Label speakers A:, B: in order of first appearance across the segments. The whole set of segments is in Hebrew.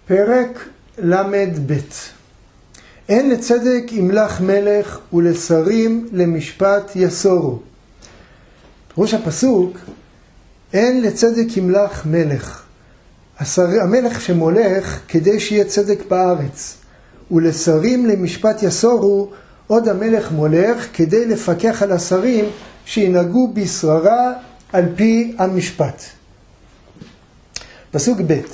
A: פרק למד ב' אין לצדק ימלך מלך ולשרים למשפט יסורו. פירוש הפסוק, אין לצדק ימלך מלך. המלך שמולך כדי שיהיה צדק בארץ, ולשרים למשפט יסורו, עוד המלך מולך כדי לפקח על השרים שינהגו בשררה על פי המשפט. פסוק ב'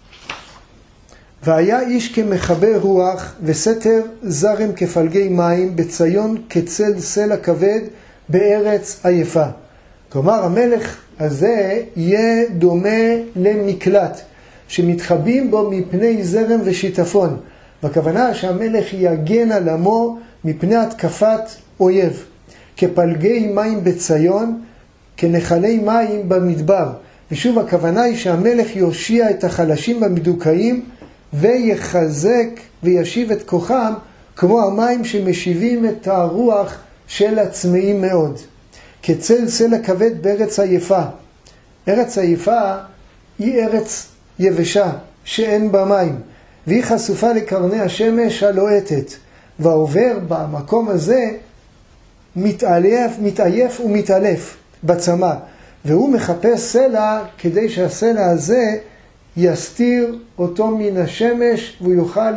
A: והיה איש כמחבר רוח וסתר זרם כפלגי מים בציון כצל סלע כבד בארץ עייפה. כלומר המלך הזה יהיה דומה למקלט שמתחבאים בו מפני זרם ושיטפון, והכוונה שהמלך יגן על עמו מפני התקפת אויב, כפלגי מים בציון כנחלי מים במדבר. ושוב הכוונה היא שהמלך יושיע את החלשים במדוכאים ויחזק וישיב את כוחם כמו המים שמשיבים את הרוח של הצמאים מאוד. כצל סלע כבד בארץ עייפה. ארץ עייפה היא ארץ יבשה שאין בה מים, והיא חשופה לקרני השמש הלוהטת, והעובר במקום הזה מתעייף ומתעלף בצמא, והוא מחפש סלע כדי שהסלע הזה יסתיר אותו מן השמש והוא יוכל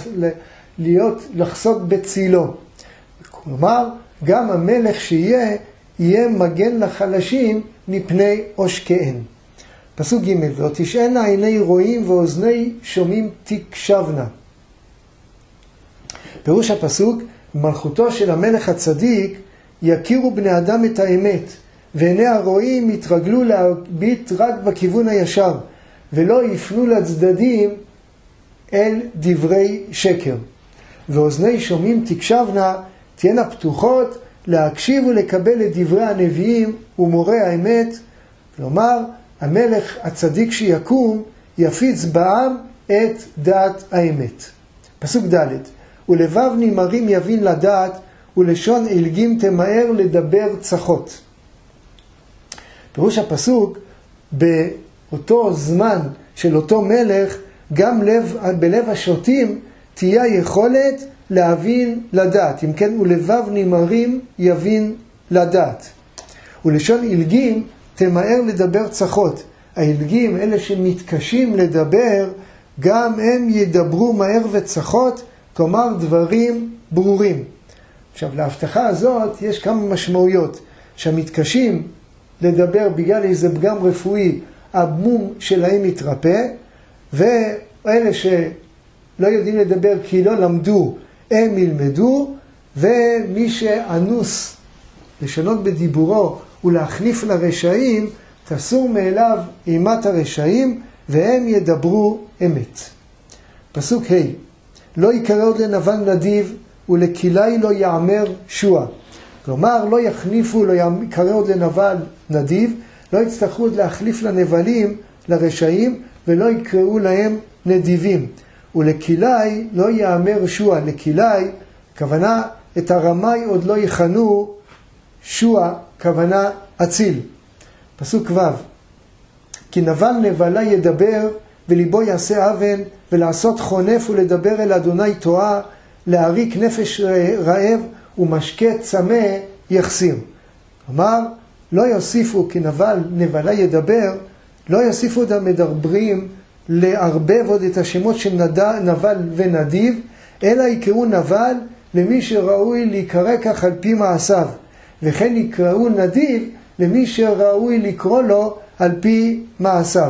A: לחסות בצילו. כלומר, גם המלך יהיה מגן לחלשים מפני עושקיהם. פסוק ג' ותשענה עיני רואים ואוזני שומעים תקשבנה. פירוש הפסוק, מלכותו של המלך הצדיק יכירו בני אדם את האמת, ועיני הרואים יתרגלו להביט רק בכיוון הישר, ולא יפנו לצדדים אל דברי שקר. ואוזני שומעים תקשבנה, תהיינה פתוחות להקשיב ולקבל את דברי הנביאים ומורה האמת. כלומר, המלך הצדיק שיקום יפיץ בעם את דעת האמת. פסוק ד' ולבב נמהרים יבין לדעת, ולשון עילגים תמהר לדבר צחות. פירוש הפסוק, באותו זמן של אותו מלך, גם בלב השוטים תהיה יכולת להבין לדעת. אם כן, ולבב נמהרים יבין לדעת. ולשון עילגים תמהר לדבר צחות. העילגים, אלה שמתקשים לדבר, גם הם ידברו מהר וצחות, כלומר דברים ברורים. עכשיו, להבטחה הזאת יש כמה משמעויות. שהמתקשים לדבר בגלל איזה פגם רפואי, המום שלהם יתרפא, ואלה שלא יודעים לדבר כי לא למדו, הם ילמדו, ומי שאנוס לשנות בדיבורו ולהחליף לרשעים, תסור מאליו אימת הרשעים, והם ידברו אמת. פסוק ה' לא יקרא עוד לנבל נדיב, ולכלאי לא יאמר שוע. כלומר, לא יחליפו, לא יקרא עוד לנבל נדיב, לא יצטרכו עוד להחליף לנבלים, לרשעים, ולא יקראו להם נדיבים. ולכלאי לא יאמר שוע. לכלאי, כוונה, את הרמאי עוד לא יכנו שוע, כוונה אציל. פסוק ו' כי נבל נבלה ידבר, וליבו יעשה אבן, ולעשות חונף ולדבר אל אדוני תועה, להריק נפש רעב ומשקה צמא יחסיר. כלומר, לא יוסיפו כי נבלה ידבר, לא יוסיפו את המדברים לערבב עוד את השמות של נבל ונדיב, אלא יקראו נבל למי שראוי להיקרא כך על פי מעשיו, וכן יקראו נדיב למי שראוי לקרוא לו על פי מעשיו.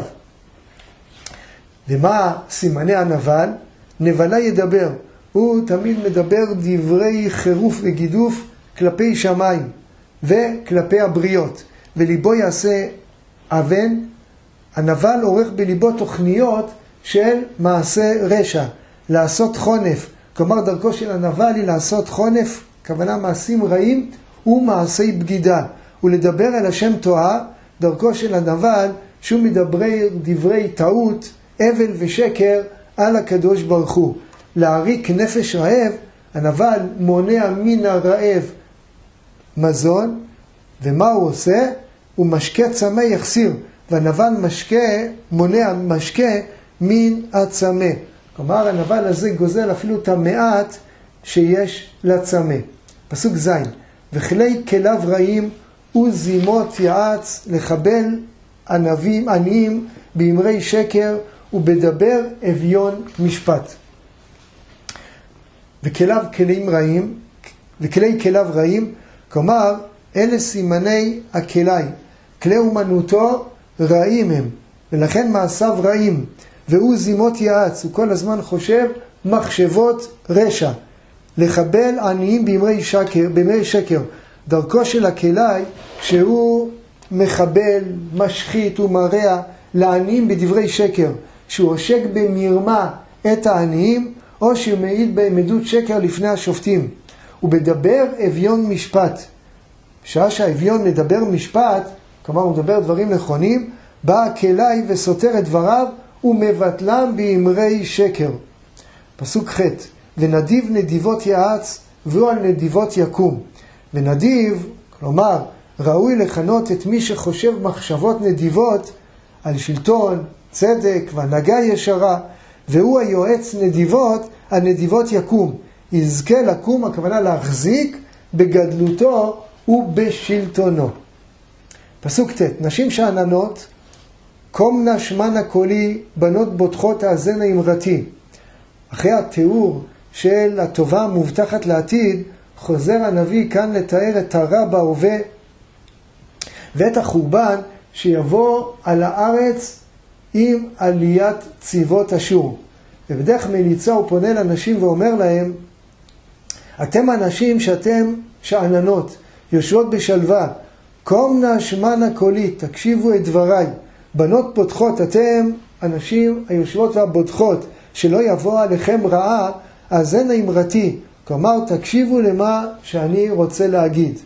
A: ומה סימני הנבל? נבלה ידבר. הוא תמיד מדבר דברי חירוף וגידוף כלפי שמיים וכלפי הבריות, וליבו יעשה אבן. הנבל עורך בליבו תוכניות של מעשה רשע, לעשות חונף. כלומר, דרכו של הנבל היא לעשות חונף, כוונה מעשים רעים ומעשי בגידה, ולדבר אל השם תועה. דרכו של הנבל שהוא מדברי דברי טעות, אבל ושקר על הקדוש ברוך הוא. להריק נפש רעב, הנבל מונע מן הרעב מזון, ומה הוא עושה? הוא משקה צמא יחסיר, והנבל מונע משקה מן הצמא. כלומר, הנבל הזה גוזל אפילו את המעט שיש לצמא. פסוק ז' וכלי כליו רעים וזימות יעץ לחבל עניים באמרי שקר ובדבר אביון משפט. וכלי כליו רעים, כלומר, אלה סימני הכלי. כלי אומנותו רעים הם, ולכן מעשיו רעים. והוא זימות יעץ, הוא כל הזמן חושב מחשבות רשע. לחבל עניים באמרי שקר. דרכו של הכלי שהוא מחבל, משחית ומרע לעניים בדברי שקר, שהוא עושק במרמה את העניים, או שהוא מעיד בעמדות שקר לפני השופטים. הוא מדבר אביון משפט. בשעה שהאביון מדבר משפט, כלומר הוא מדבר דברים נכונים, בא הכלי וסותר את דבריו ומבטלם באמרי שקר. פסוק ח' ונדיב נדיבות יעץ והוא על נדיבות יקום. ונדיב, כלומר, ראוי לכנות את מי שחושב מחשבות נדיבות על שלטון, צדק והנהגה ישרה, והוא היועץ נדיבות, על נדיבות יקום. יזכה לקום, הכוונה להחזיק בגדלותו ובשלטונו. פסוק ט' נשים שאננות, קומנה שמנה קולי, בנות בוטחות האזנה אמרתי. אחרי התיאור של הטובה המובטחת לעתיד, חוזר הנביא כאן לתאר את הרע בהווה ואת החורבן שיבוא על הארץ עם עליית צבאות אשור. ובדרך מליצה הוא פונה לאנשים ואומר להם, אתם אנשים שאתם שאננות, יושבות בשלווה, קומנה שמנה קולי, תקשיבו את דבריי. בנות בוטחות, אתם אנשים היושבות והבוטחות, שלא יבוא עליכם רעה, האזנה אמרתי. כלומר, תקשיבו למה שאני רוצה להגיד.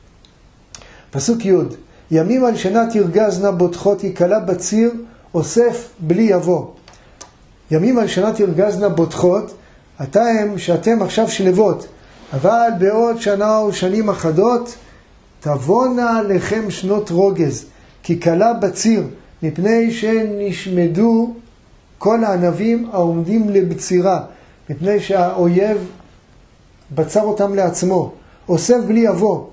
A: פסוק י' ימים על שנה תרגזנה בוטחות, יקלה בציר, אוסף בלי יבוא. ימים על שנה תרגזנה בוטחות, שאתם עכשיו שלבות, אבל בעוד שנה או שנים אחדות, תבואנה לכם שנות רוגז, כי קלה בציר, מפני שנשמדו כל הענבים העומדים לבצירה, מפני שהאויב בצר אותם לעצמו. אוסף בלי יבוא.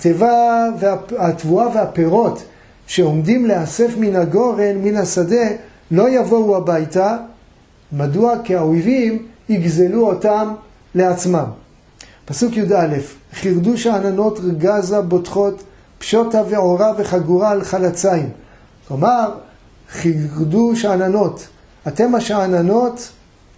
A: התבואה והפירות שעומדים לאסף מן הגורן, מן השדה, לא יבואו הביתה. מדוע? כי האויבים יגזלו אותם לעצמם. פסוק י"א חירדוש העננות רגזה בוטחות, פשוטה ועורה וחגורה על חלציים. כלומר, חירדוש העננות. אתם השעננות,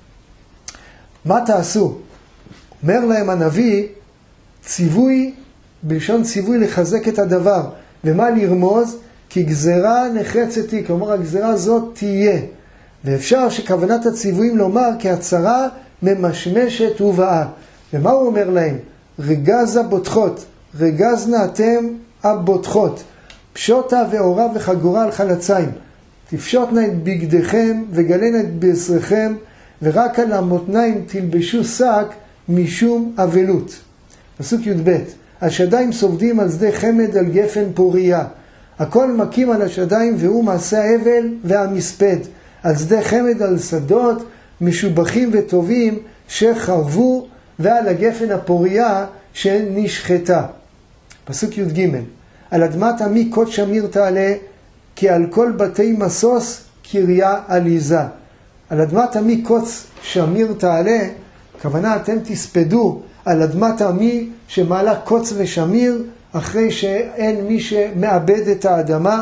A: מה תעשו? אומר להם הנביא, ציווי, בלשון ציווי לחזק את הדבר. ומה לרמוז? כי גזרה נחרצת היא, כלומר הגזרה הזאת תהיה. ואפשר שכוונת הציוויים לומר כי הצרה ממשמשת ובאה. ומה הוא אומר להם? רגזה בוטחות, רגזנה אתם הבוטחות, פשוטה ועורה וחגורה על חלציים. תפשוטנה את בגדיכם וגלנה את בשרכם, ורק על המותניים תלבשו שק משום אבלות. פסוק י"ב השדיים סובדים על שדה חמד על גפן פוריה. הכל מקים על השדיים והוא מעשה האבל והמספד. על שדה חמד על שדות משובחים וטובים שחרבו, ועל הגפן הפוריה שנשחטה. פסוק י"ג על אדמת עמי קוד שמיר תעלה, כי על כל בתי מסוס קריה עליזה. על אדמת עמי קוץ שמיר תעלה, כוונה אתם תספדו על אדמת עמי שמעלה קוץ ושמיר, אחרי שאין מי שמאבד את האדמה.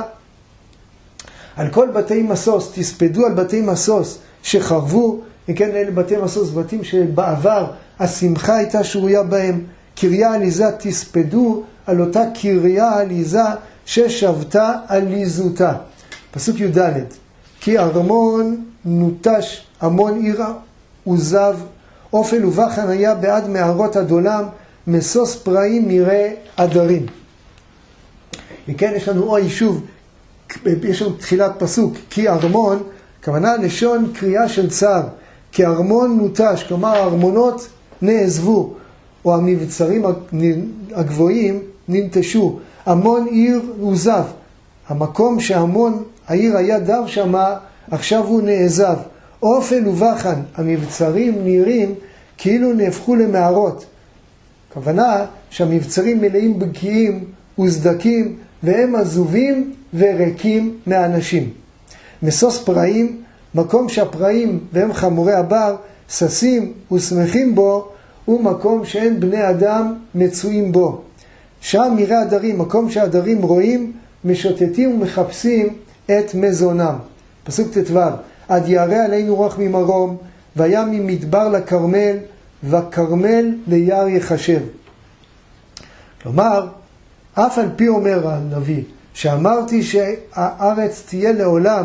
A: על כל בתי מסוס, תספדו על בתי מסוס שחרבו, וכן אלה בתי מסוס, בתים שבעבר השמחה הייתה שרויה בהם. קריה עליזה תספדו על אותה קריה עליזה ששבתה עליזותה. פסוק י"ד כי ארמון נוטש, המון עיר עוזב, אופל ובחן היה בעד מערות הדולם, מסוס פראים מראה עדרים. וכן יש לנו או יישוב, יש לנו תחילת פסוק, כי ארמון, כוונה לשון קריאה של צער, כי ארמון נוטש, כלומר הארמונות נעזבו, או המבצרים הגבוהים ננטשו. המון עיר עוזב, המקום שהמון העיר היה דר שמה, עכשיו הוא נעזב. אופל ובחן, המבצרים נראים כאילו נהפכו למערות. הכוונה שהמבצרים מלאים בקיאים וסדקים, והם עזובים וריקים מהאנשים. מסוס פראים, מקום שהפראים והם חמורי הבר, ססים ושמחים בו, הוא מקום שאין בני אדם מצויים בו. שם יראה הדרים, מקום שהדרים רואים, משוטטים ומחפשים את מזונם. פסוק ט"ו, עד ירא עלינו רוח ממרום, והיה ממדבר לכרמל, וכרמל ליער יחשב. כלומר, אף על פי אומר הנביא, שאמרתי שהארץ תהיה לעולם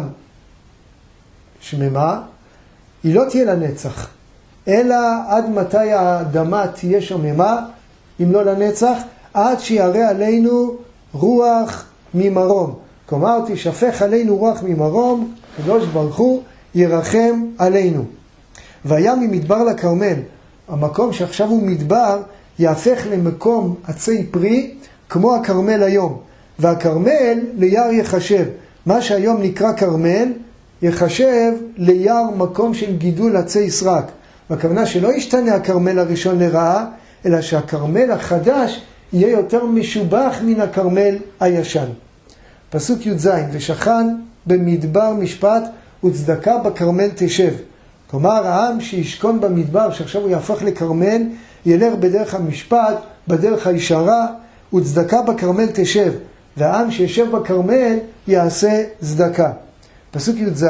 A: שממה, היא לא תהיה לנצח, אלא עד מתי האדמה תהיה שממה, אם לא לנצח, עד שירא עלינו רוח ממרום. כלומר, תשפך עלינו רוח ממרום, הקדוש ברוך הוא ירחם עלינו. והיה ממדבר לכרמל, המקום שעכשיו הוא מדבר, יהפך למקום עצי פרי, כמו הכרמל היום. והכרמל ליער יחשב. מה שהיום נקרא כרמל, יחשב ליער מקום של גידול עצי סרק. והכוונה שלא ישתנה הכרמל הראשון לרעה, אלא שהכרמל החדש יהיה יותר משובח מן הכרמל הישן. פסוק י"ז, ושכן במדבר משפט וצדקה בכרמל תשב. כלומר, העם שישכון במדבר, שעכשיו הוא יהפוך לכרמל, ילך בדרך המשפט, בדרך הישרה, וצדקה בכרמל תשב. והעם שישב בכרמל יעשה צדקה. פסוק י"ז,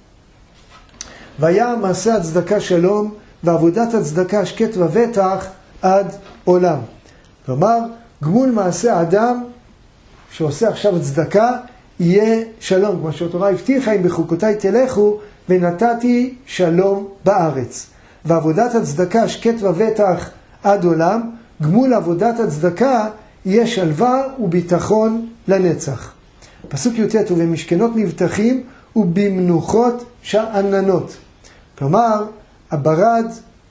A: והיה מעשה הצדקה שלום, ועבודת הצדקה שקט ובטח עד עולם. כלומר, גמול מעשה האדם שעושה עכשיו צדקה, יהיה שלום. כמו שהתורה הבטיחה, אם בחוקותיי תלכו, ונתתי שלום בארץ. ועבודת הצדקה שקט ובטח עד עולם, גמול עבודת הצדקה יהיה שלווה וביטחון לנצח. פסוק י"ט, ובמשכנות מבטחים ובמנוחות שאננות. כלומר, הברד,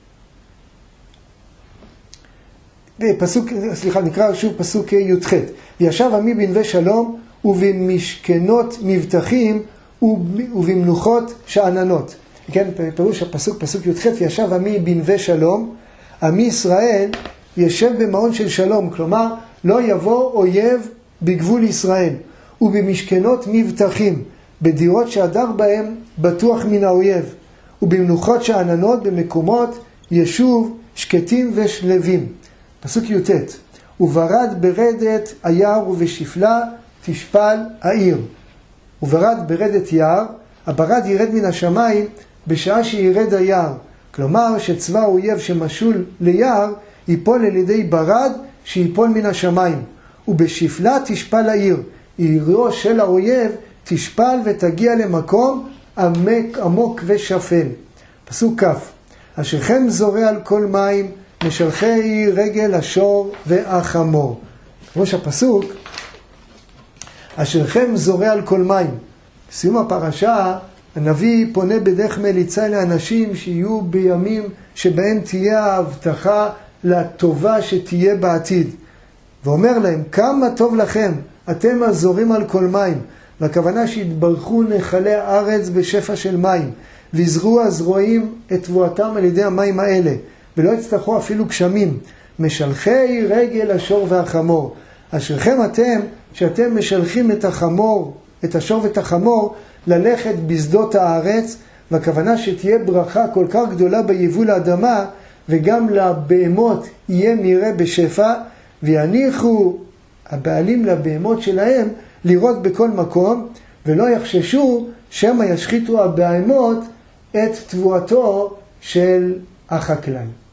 A: נקרא שוב פסוק י"ח, וישב עמי בנווה שלום ובמשכנות מבטחים ובמנוחות שאננות. כן, פירוש הפסוק, פסוק י"ח, וישב עמי בנווה שלום, עמי ישראל ישב במעון של שלום, כלומר לא יבוא אויב בגבול ישראל, ובמשכנות מבטחים, בדירות שהדר בהם בטוח מן האויב, ובמנוחות שאננות, במקומות ישוב שקטים ושלווים. פסוק י"ט, וברד ברדת היער ובשפלה תשפל העיר. וברד ברדת יער, הברד ירד מן השמיים בשעה שירד היער. כלומר שצבא האויב שמשול ליער ייפול על ידי ברד שיפול מן השמיים. ובשפלה תשפל העיר, עירו של האויב תשפל ותגיע למקום עמוק ושפל. פסוק כ', אשריכם זורע על כל מים, משלחי רגל השור והחמור. ראש הפסוק, אשריכם זורע על כל מים. בסיום הפרשה, הנביא פונה בדרך מליצה לאנשים שיהיו בימים שבהם תהיה ההבטחה לטובה שתהיה בעתיד. ואומר להם, כמה טוב לכם, אתם הזורים על כל מים. והכוונה שהתברכו נחלי הארץ בשפע של מים, ויזרו הזרועים את תבואתם על ידי המים האלה, ולא יצטרכו אפילו גשמים. משלחי רגל השור והחמור. אשריכם אתם, שאתם משלחים את החמור, את השור ואת החמור, ללכת בשדות הארץ, והכוונה שתהיה ברכה כל כך גדולה ביבול האדמה, וגם לבהמות יהיה מרעה בשפע, ויניחו הבעלים לבהמות שלהם לראות בכל מקום, ולא יחששו שמא ישחיתו הבהמות את תבואתו של החקלאי.